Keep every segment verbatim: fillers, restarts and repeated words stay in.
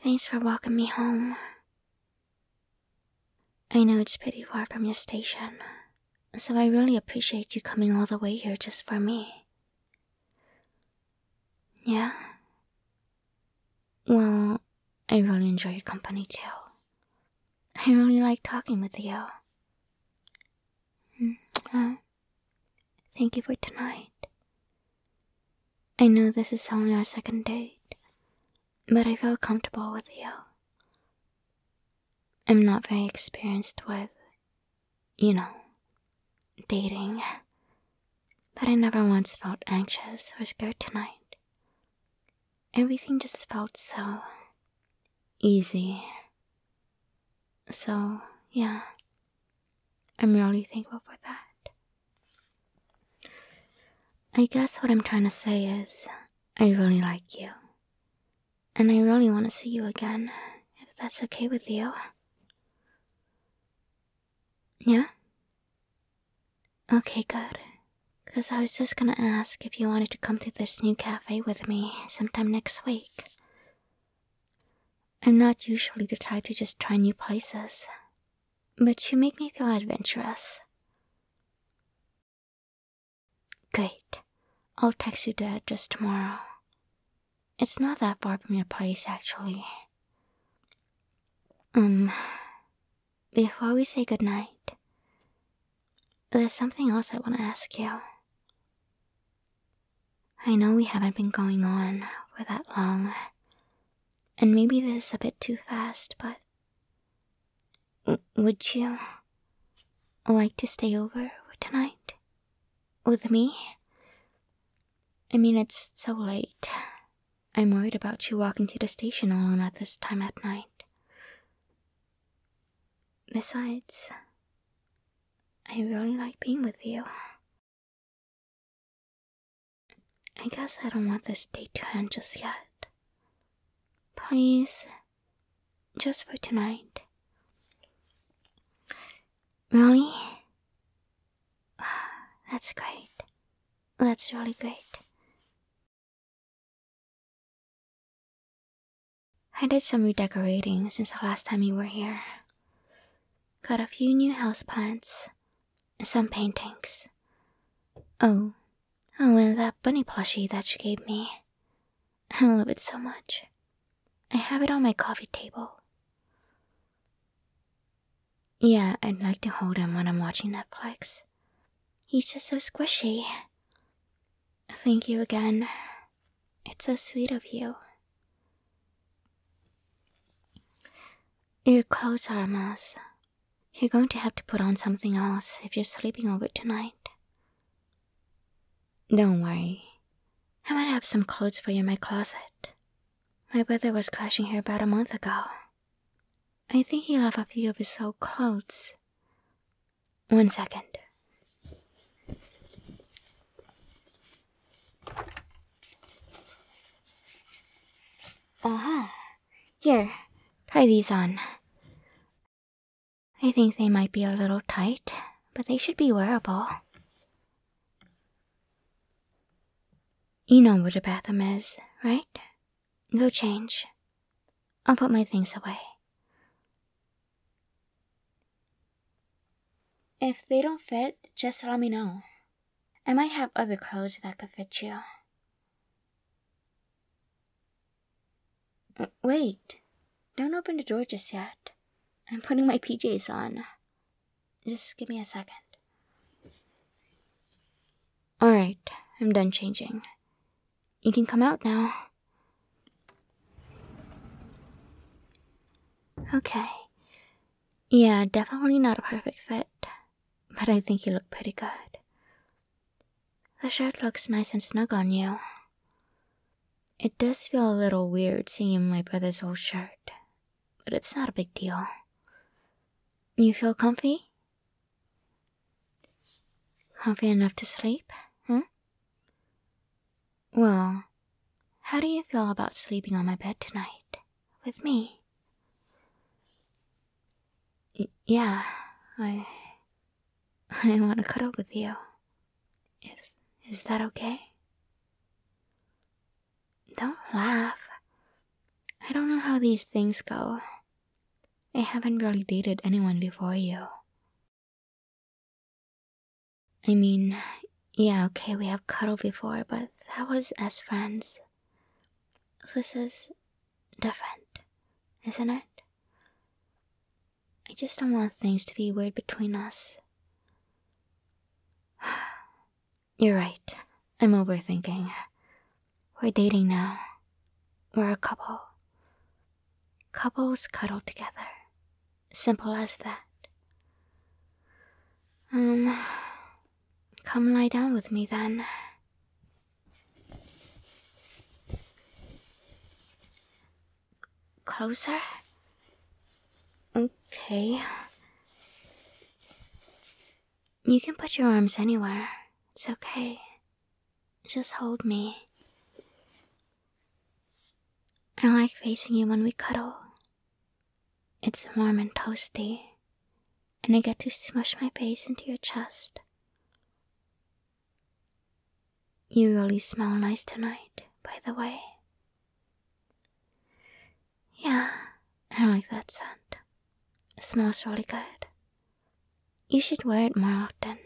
Thanks for walking me home. I know it's pretty far from your station, so I really appreciate you coming all the way here just for me. Yeah? Well, I really enjoy your company too. I really like talking with you. Uh, thank you for tonight. I know this is only our second date, but I feel comfortable with you. I'm not very experienced with, you know, dating, but I never once felt anxious or scared tonight. Everything just felt so easy. So, yeah, I'm really thankful for that. I guess what I'm trying to say is, I really like you. And I really want to see you again, if that's okay with you. Yeah? Okay, good. Because I was just gonna ask if you wanted to come to this new cafe with me sometime next week. I'm not usually the type to just try new places, but you make me feel adventurous. Great. I'll text you the address tomorrow. It's not that far from your place, actually. Um, before we say goodnight, there's something else I want to ask you. I know we haven't been going on for that long, and maybe this is a bit too fast, but w- would you like to stay over for tonight? With me? I mean, it's so late. I'm worried about you walking to the station alone at this time at night. Besides, I really like being with you. I guess I don't want this date to end just yet. Please, just for tonight. Really? That's great. That's really great. I did some redecorating since the last time you were here. Got a few new houseplants, some paintings. Oh, oh, and that bunny plushie that you gave me. I love it so much. I have it on my coffee table. Yeah, I'd like to hold him when I'm watching Netflix. He's just so squishy. Thank you again. It's so sweet of you. Your clothes are a mess. You're going to have to put on something else if you're sleeping over tonight. Don't worry. I might have some clothes for you in my closet. My brother was crashing here about a month ago. I think he left a few of his old clothes. One second. Aha. Here, try these on. I think they might be a little tight, but they should be wearable. You know where the bathroom is, right? Go change. I'll put my things away. If they don't fit, just let me know. I might have other clothes that could fit you. Wait, don't open the door just yet. I'm putting my P Js on. Just give me a second. Alright, I'm done changing. You can come out now. Okay. Yeah, definitely not a perfect fit, but I think you look pretty good. The shirt looks nice and snug on you. It does feel a little weird seeing my brother's old shirt, but it's not a big deal. You feel comfy? Comfy enough to sleep, hmm? Well, how do you feel about sleeping on my bed tonight, with me? Y- yeah, I... I want to cuddle with you. Is, is that okay? Don't laugh. I don't don't know how these things go. I haven't really dated anyone before you. I mean, yeah, okay, we have cuddled before, but that was as friends. This is different, isn't it? I just don't want things to be weird between us. You're right. I'm overthinking. We're dating now. We're a couple. Couples cuddle together. Simple as that. Um, come lie down with me then. Closer? Okay. You can put your arms anywhere. It's okay. Just hold me. I like facing you when we cuddle. It's warm and toasty, and I get to smush my face into your chest. You really smell nice tonight, by the way. Yeah, I like that scent. It smells really good. You should wear it more often.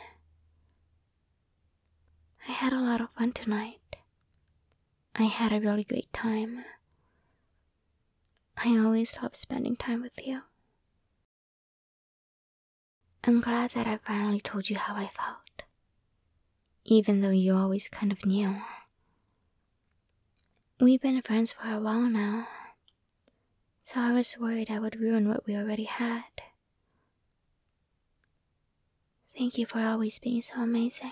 I had a lot of fun tonight. I had a really great time. I always love spending time with you. I'm glad that I finally told you how I felt, even though you always kind of knew. We've been friends for a while now, so I was worried I would ruin what we already had. Thank you for always being so amazing.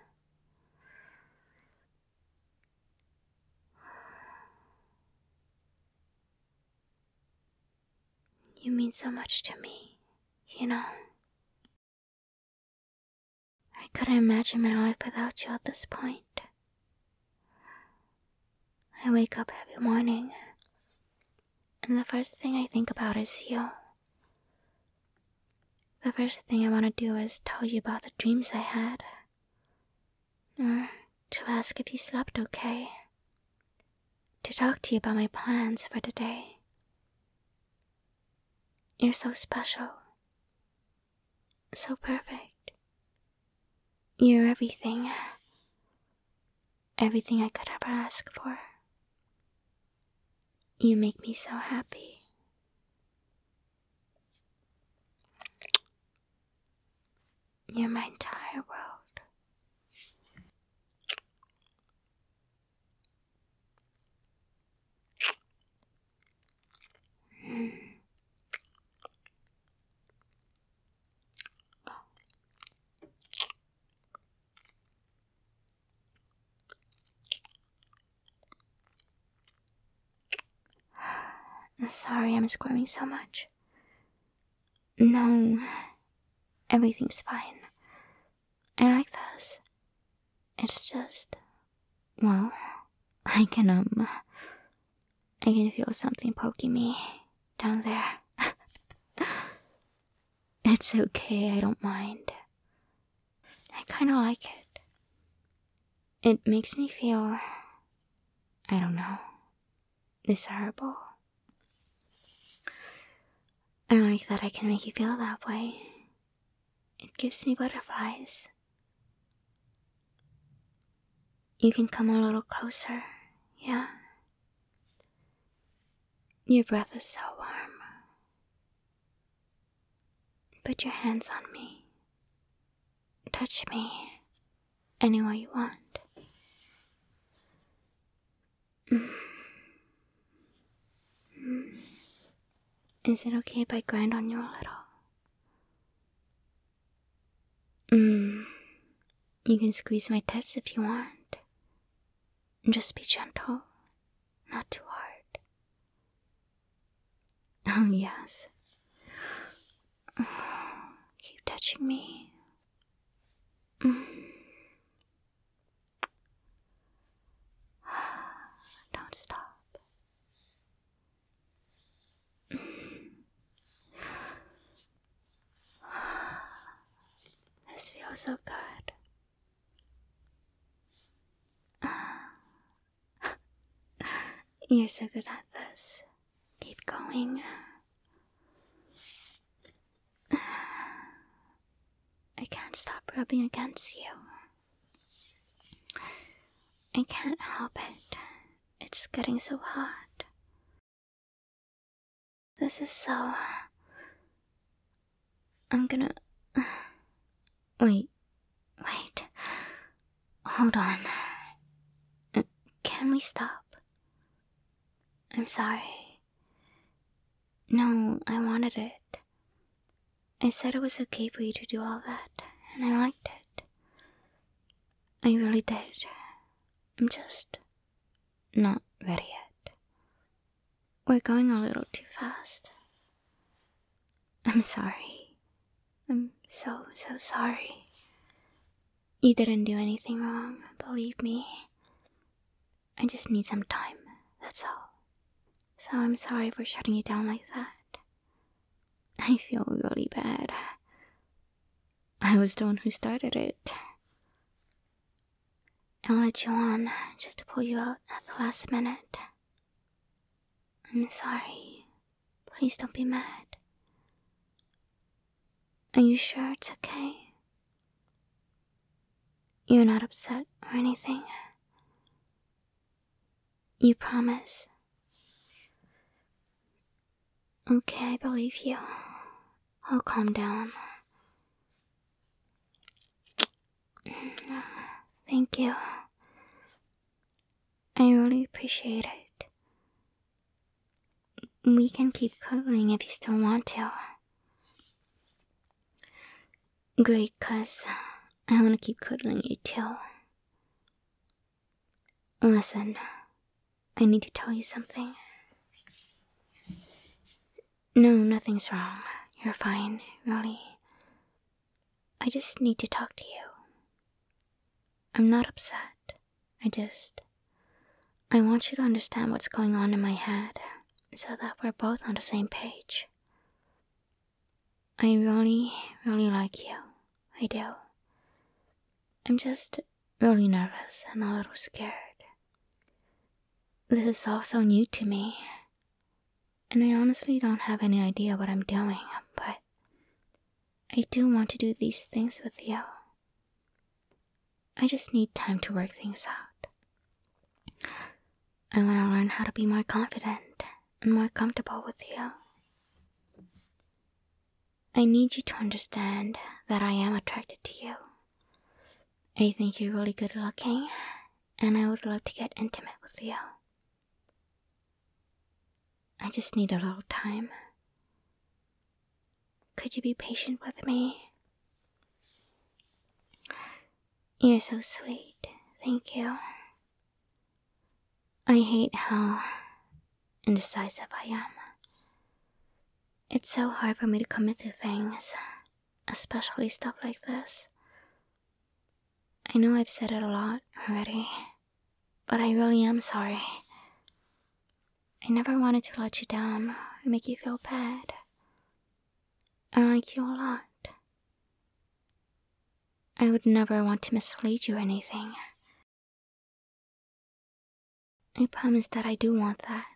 You mean so much to me, you know. I couldn't imagine my life without you at this point. I wake up every morning, and the first thing I think about is you. The first thing I want to do is tell you about the dreams I had, or to ask if you slept okay, to talk to you about my plans for today. You're so special, so perfect. You're everything, everything I could ever ask for. You make me so happy. You're my entire world. Mm. Sorry I'm squirming so much. No, everything's fine. I like this. It's just, well, I can, um, I can feel something poking me down there. It's okay, I don't mind. I kinda like it. It makes me feel, I don't know, desirable. I like that I can make you feel that way. It gives me butterflies. You can come a little closer, yeah? Your breath is so warm. Put your hands on me. Touch me anywhere you want. Mm. Mm. Is it okay if I grind on you a little? Mm. You can squeeze my tits if you want. Just be gentle, not too hard. Oh, yes. Keep touching me. Mm. Don't stop. Mm. This feels so good. You're so good at this. going. I can't stop rubbing against you. I can't help it. It's getting so hot. This is so... I'm gonna... Wait. Wait. Hold on. Can we stop? I'm sorry. No, I wanted it. I said it was okay for you to do all that, and I liked it. I really did. I'm just not ready yet. We're going a little too fast. I'm sorry. I'm so, so sorry. You didn't do anything wrong, believe me. I just need some time, that's all. So I'm sorry for shutting you down like that. I feel really bad. I was the one who started it. I'll let you on just to pull you out at the last minute. I'm sorry. Please don't be mad. Are you sure it's okay? You're not upset or anything? You promise? Okay, I believe you. I'll calm down. Thank you. I really appreciate it. We can keep cuddling if you still want to. Great, cuz I want to keep cuddling you too. Listen, I need to tell you something. No, nothing's wrong. You're fine, really. I just need to talk to you. I'm not upset. I just... I want you to understand what's going on in my head, so that we're both on the same page. I really, really like you. I do. I'm just really nervous and a little scared. This is all so new to me, and I honestly don't have any idea what I'm doing, but I do want to do these things with you. I just need time to work things out. I want to learn how to be more confident and more comfortable with you. I need you to understand that I am attracted to you. I think you're really good looking, and I would love to get intimate with you. I just need a little time. Could you be patient with me? You're so sweet. Thank you. I hate how indecisive I am. It's so hard for me to commit to things, especially stuff like this. I know I've said it a lot already, but I really am sorry. I never wanted to let you down or make you feel bad. I like you a lot. I would never want to mislead you or anything. I promise that I do want that.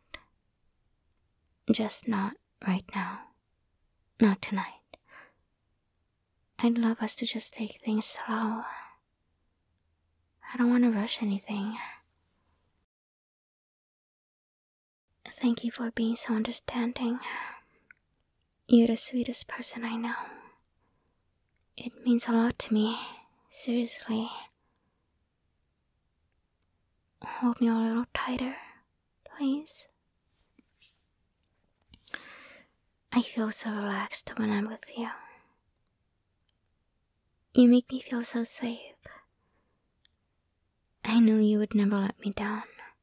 Just not right now. Not tonight. I'd love us to just take things slow. I don't want to rush anything. Thank you for being so understanding. You're the sweetest person I know. It means a lot to me, seriously. Hold me a little tighter, please. I feel so relaxed when I'm with you. You make me feel so safe. I know you would never let me down.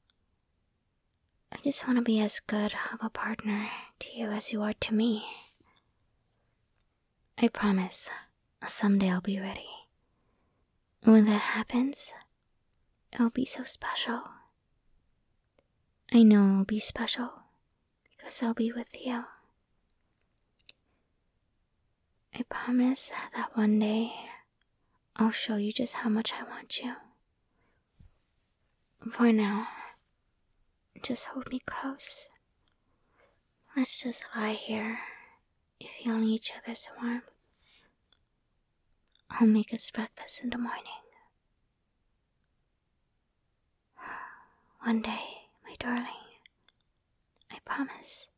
I just want to be as good of a partner to you as you are to me. I promise, someday I'll be ready. When that happens, it'll be so special. I know it'll be special because I'll be with you. I promise that one day I'll show you just how much I want you. For now, just hold me close. Let's just lie here, feeling each other's warmth. I'll make us breakfast in the morning. One day, my darling, I promise.